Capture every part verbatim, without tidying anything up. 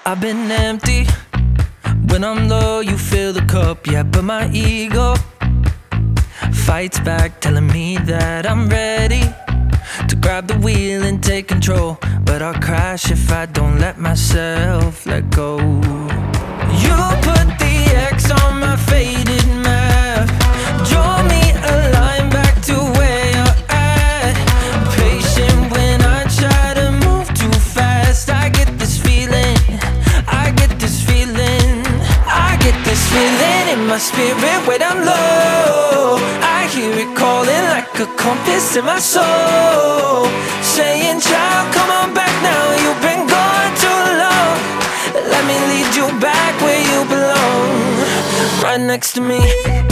I've been empty. When I'm low, you fill the cup, yeah, but my ego fights back, telling me that I'm ready to grab the wheel and take control. But I'll crash if I don't let myself let go. You put the X on my faded map, draw me a line back to where you're at. Patient when I try to move too fast. I get this feeling, I get this feeling, I get this feeling in my spirit when I'm low. I hear it calling like a compass in my soul, saying, child, come on back now, you've been gone too long. Let me lead you back where you belong, right next to me,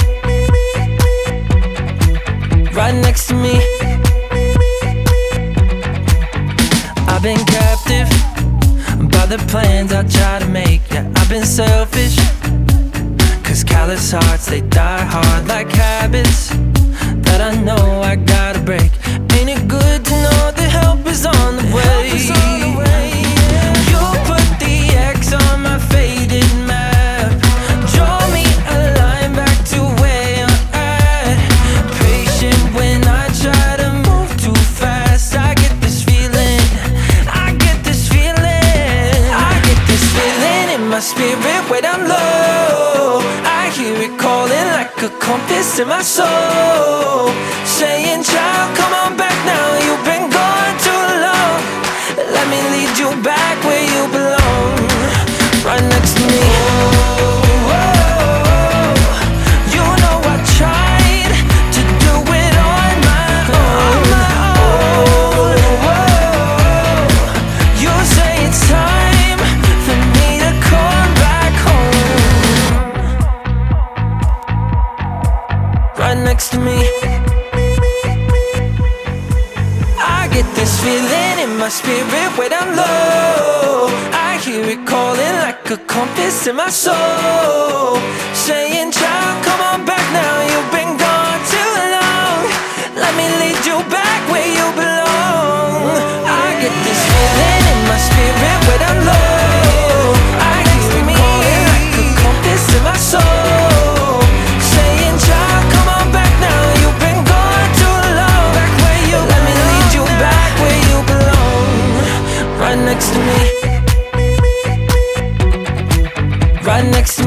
right next to me. I've been captive by the plans I try to make. Yeah, I've been selfish, cause callous hearts, they die hard like habits that I know I gotta break. Ain't it good to know the help is on the way? You put the X on my faded map, draw me a line back to where you're at. Patient when I try to move too fast. I get this feeling, I get this feeling, I get this feeling in my spirit when I'm low. I hear it calling like a compass in my soul, saying, child, come on back now, you've been gone too long. Let me lead you back where you belong, right next to me. Oh, oh, you know I tried to do it on my own. Oh, oh, you say it's time for me to come back home, right next to me. I get this feeling in my spirit when I'm low. I hear it calling like a compass in my soul, saying, child, come on back now, you've been gone too long. Let me lead you back where you belong. I get this feeling in my spirit when I'm low. I hear it calling like a compass in my soul, saying, child, come on back now, you've been gone too long. Back where you Let me lead you back where you belong, right next to me, right next to me.